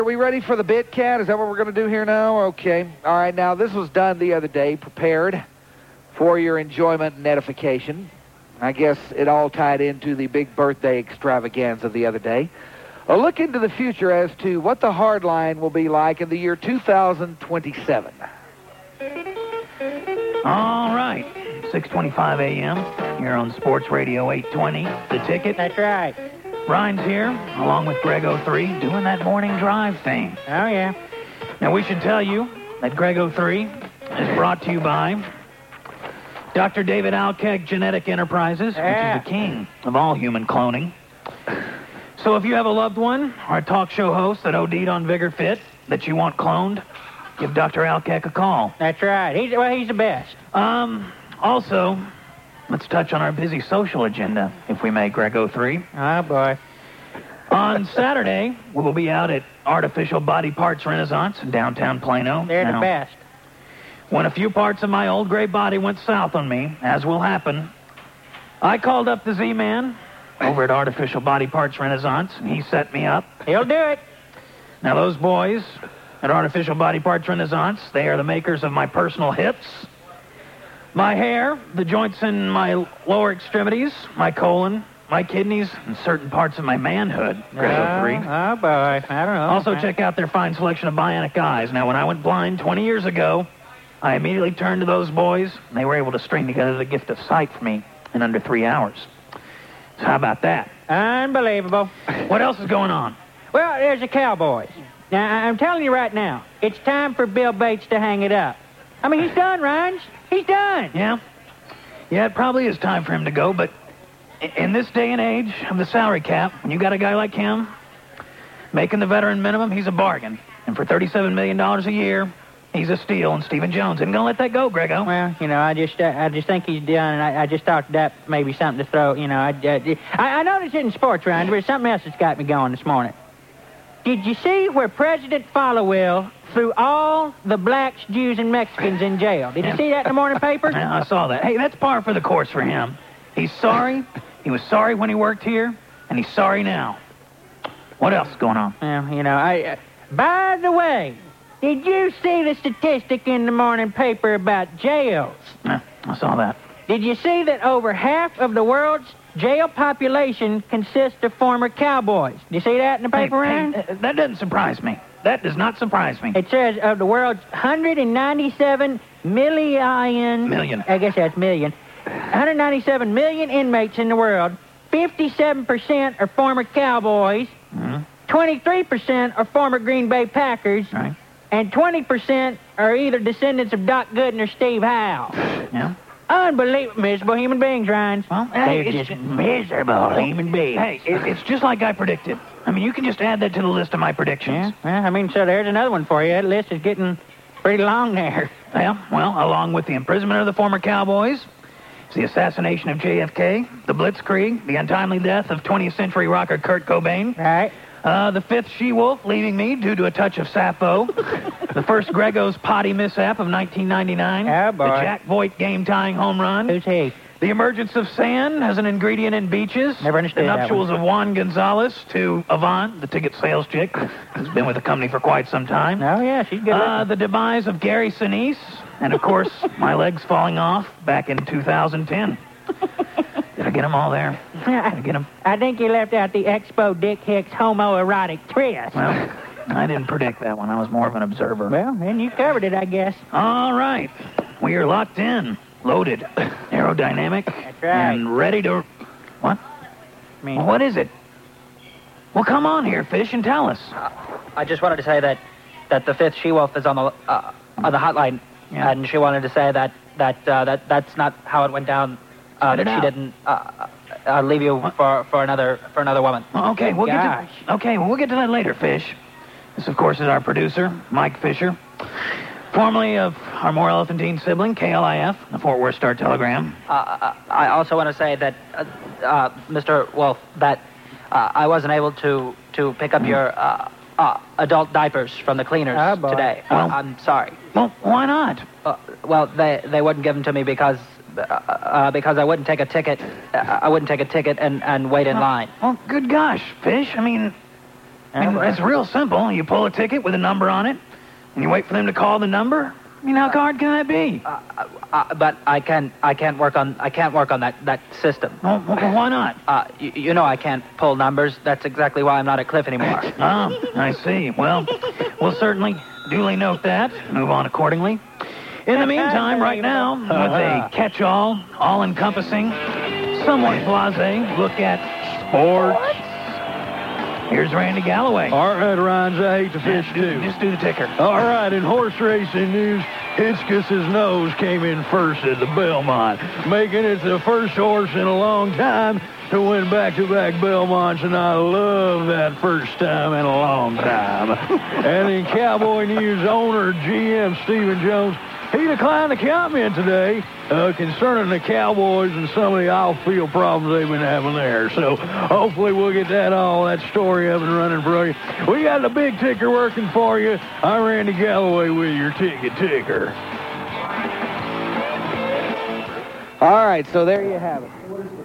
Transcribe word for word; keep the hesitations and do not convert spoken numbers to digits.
Are we ready for the bit, Cat? Is that what we're going to do here now? Okay. All right, now, this was done the other day, prepared for your enjoyment and edification. I guess it all tied into the big birthday extravaganza the other day. A look into the future as to what the hard line will be like in the year two thousand twenty-seven. All right, six twenty-five a.m. here on Sports Radio eight twenty, The Ticket. That's right. Ryan's here, along with Greg oh three, doing that morning drive thing. Oh, yeah. Now, we should tell you that Greg oh three is brought to you by Doctor David Alkeg Genetic Enterprises, Yeah. which is the king of all human cloning. So if you have a loved one or a talk show host that OD'd on Vigor Fit that you want cloned, give Doctor Alkeg a call. That's right. He's, well, he's the best. Um, also, let's touch on our busy social agenda, if we may, Greg oh three. Oh, boy. On Saturday, we will be out at Artificial Body Parts Renaissance in downtown Plano. They're Now, the best. when a few parts of my old gray body went south on me, as will happen, I called up the Z-Man over at Artificial Body Parts Renaissance, and he set me up. He'll do it. Now, those boys at Artificial Body Parts Renaissance, they are the makers of my personal hips, my hair, the joints in my lower extremities, my colon, my kidneys, and certain parts of my manhood. Greg oh three. Oh, boy. I don't know. Also, check out their fine selection of bionic eyes. Now, when I went blind twenty years ago, I immediately turned to those boys, and they were able to string together the gift of sight for me in under three hours. So how about that? Unbelievable. What else is going on? Well, there's the Cowboys. Now, I- I'm telling you right now, it's time for Bill Bates to hang it up. I mean, he's done, Rhines. He's done. Yeah? Yeah, it probably is time for him to go, but i- in this day and age of the salary cap, when you got a guy like him making the veteran minimum, he's a bargain. And for thirty-seven million dollars a year, he's a steal, and Stephen Jones isn't going to let that go, Grego. Well, you know, I just uh, I just think he's done, and I, I just thought that may be something to throw, you know. I, uh, I, I know this isn't sports, Rhines, but it's something else that's got me going this morning. Did you see where President Followill threw all the blacks, Jews, and Mexicans in jail? Did you see that in the morning paper? Yeah, I saw that. Hey, that's par for the course for him. He's sorry. He was sorry when he worked here, and he's sorry now. What else is going on? Well, you know, I... Uh, by the way, did you see the statistic in the morning paper about jails? Yeah, I saw that. Did you see that over half of the world's jail population consists of former cowboys? Did you see that in the paper, Hey, Ryan? hey, uh, that doesn't surprise me. That does not surprise me. It says of the world's one hundred ninety-seven million... Million. I guess that's million. one hundred ninety-seven million inmates in the world. fifty-seven percent are former cowboys. Mm-hmm. twenty-three percent are former Green Bay Packers. Right. And twenty percent are either descendants of Doc Gooden or Steve Howe. Yeah? Unbelievable, miserable human beings, Ryan. Well, They're hey, it's just just- miserable human beings. Hey, it, it's just like I predicted. I mean, you can just add that to the list of my predictions. Yeah, well, I mean, so there's another one for you. That list is getting pretty long there. Yeah, well, along with the imprisonment of the former Cowboys, it's the assassination of J F K, the Blitzkrieg, the untimely death of twentieth century rocker Kurt Cobain, Right? uh, the fifth she-wolf leaving me due to a touch of Sappho, the first Grego's potty mishap of nineteen ninety-nine, Oh, boy. the Jack Voigt game-tying home run, Who's he? the emergence of sand as an ingredient in beaches. Never understood The that nuptials one. of Juan Gonzalez to Avant, the ticket sales chick, who's been with the company for quite some time. Oh, yeah, she's good Uh, looking. the demise of Gary Sinise, and of course, my legs falling off back in two thousand ten. Did I get them all there? Did I get them? I think you left out the Expo Dick Hicks homoerotic tryst. Well, I didn't predict that one. I was more of an observer. Well, then you covered it, I guess. All right. We are locked in, loaded, aerodynamic, That's right. and ready to... What? I mean, Well, what is it? Well, come on here, Fish, and tell us. I just wanted to say that that the fifth she-wolf is on the uh, on the hotline, Yeah. and she wanted to say that that uh, that that's not how it went down. Uh, Spit it that she out. didn't uh, uh, leave you for, for another for another woman. Well, okay, we'll Gosh. get to... Okay, well, we'll get to that later, Fish. This, of course, is our producer, Mike Fisher, formerly of our more elephantine sibling, K L I F, the Fort Worth Star-Telegram. Uh, I also want to say that, uh, uh, Mister Wolf, that uh, I wasn't able to to pick up your uh, uh, adult diapers from the cleaners Oh, boy. today. Well- Uh, I'm sorry. Well, why not? Uh, well, they they wouldn't give them to me because uh, uh, because I wouldn't take a ticket. Uh, I wouldn't take a ticket and, and wait in line. Well, good gosh, Fish. I mean, I mean, it's real simple. You pull a ticket with a number on it, and you wait for them to call the number. I mean, how hard can that be? Uh, uh, but I can I can't work on I can't work on that, that system. Well, well, why not? Uh, you, you know I can't pull numbers. That's exactly why I'm not at Cliff anymore. Ah, I see. Well, we'll certainly duly note that. Move on accordingly. In the meantime, right now, with a catch-all, all-encompassing, somewhat blasé look at sports, here's Randy Galloway. All right, Rhines, I hate to fish Just too. do, just do the ticker. All right, in horse racing news, Hitchcock's nose came in first at the Belmont, making it the first horse in a long time to win back-to-back Belmonts, and I love that first time in a long time. And in Cowboy news, owner G M Stephen Jones, he declined to comment today uh, concerning the Cowboys and some of the off-field problems they've been having there. So hopefully we'll get that all, that story up and running for you. We got the big ticker working for you. I'm Randy Galloway with your ticket ticker. All right, so there you have it.